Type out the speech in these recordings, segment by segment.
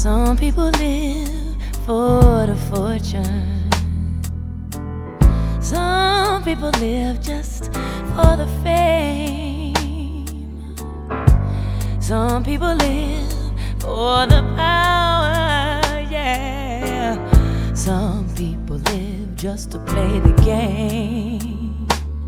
Some people live for the fortune. Some people live just for the fame. Some people live for the power, yeah. Some people live just to play the game.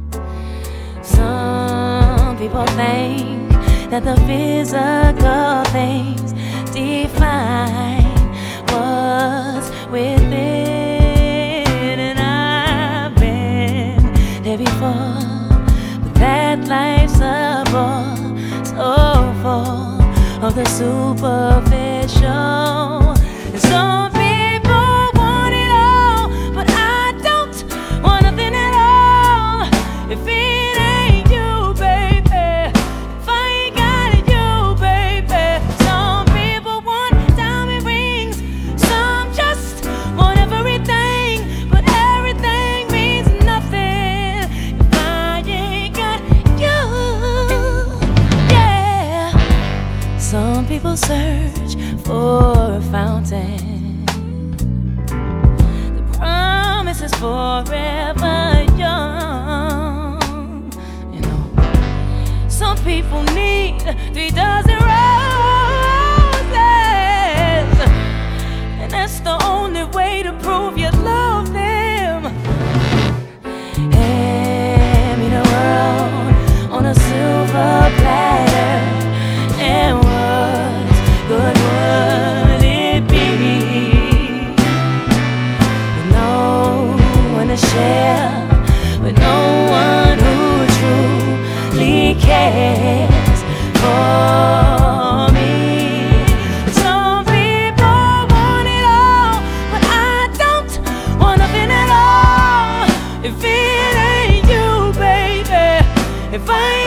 Some people think that the physical things define what's within, and I've been there before, but that life's a bore, so full of the superficial. And some people want it all, but I don't want nothing at all. If it ain't you, baby, if I ain't got it, you, baby. Some people want diamond rings, some just want everything, but everything means nothing if I ain't got you, yeah. Some people search for a fountain, the promise is forever young. You know, some people need 3 dozen roses, and that's the only way to prove you love them. Hand me the world on a silver platter, and what good would it be with no one to share, with no one who truly cares for me? Some people want it all, but I don't want nothing at all. If it ain't you, baby, if I